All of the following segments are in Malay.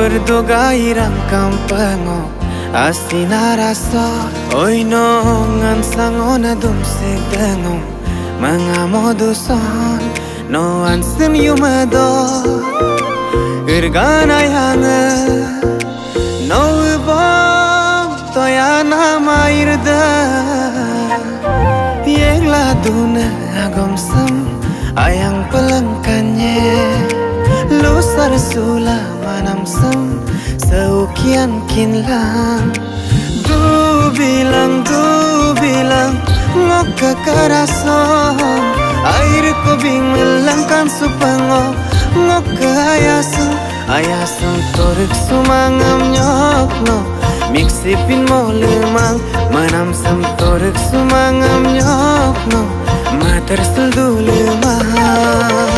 berdoa irang kampango asina rasa oi nongan sangona dum sedengong mangamoduson no ansen yumado irgana yanga no bom toyana mairda yegla duna agomsam ayang pelengkanye lusar sula manamsam seukian kinlang du bilang ngok kekerasan air ko bing melangkan supango ngok ke ayasam torik sumangam nyok no miksipin mo lemang manamsam torik sumangam nyok no mater seldu lemang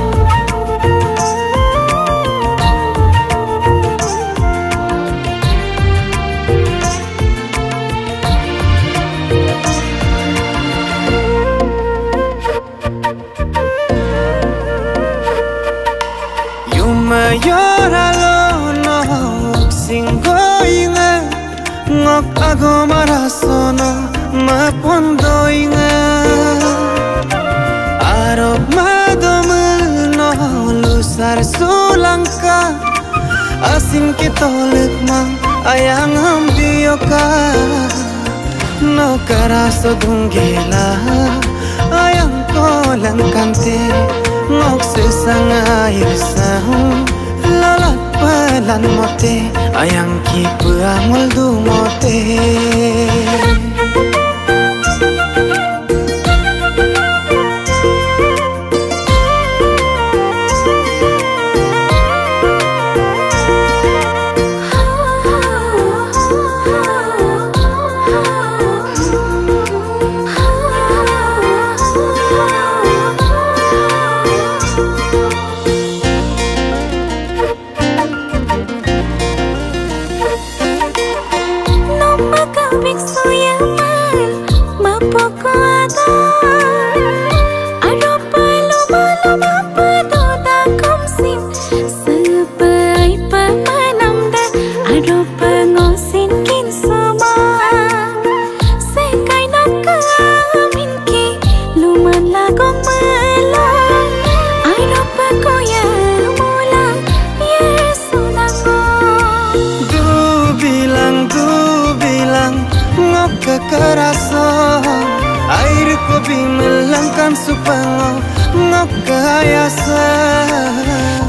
mayor alono singo inga ngok ago marasono mapondo inga arok madomno lusar sulangka asin kitolek mang ayang ambioka no karaso dunggela ayang kolang kante ngok sesang air sahung lalat pelan mote ayang ki peangol du mote kekerasan air ko bing melangkan supango ngok keayasan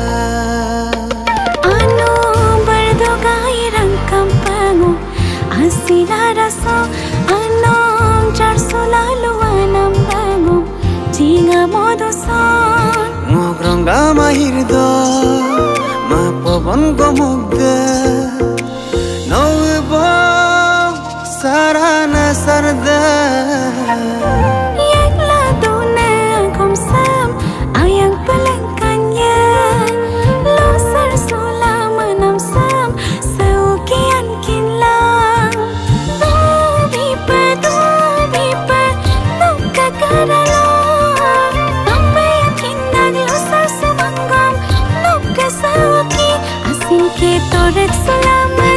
anu berdoa irang kampango asila rasa anong jar sulalu anam bango jinga moduson ngogrong gamahirdo mapobon gomugda no sarana sarda yagla duna komsam ayang pelengkanya losar sula manamsam seukian kinlang dubipa nuka karalang sampai yang kindag losar sumanggam nuka sauki asin ke torek selama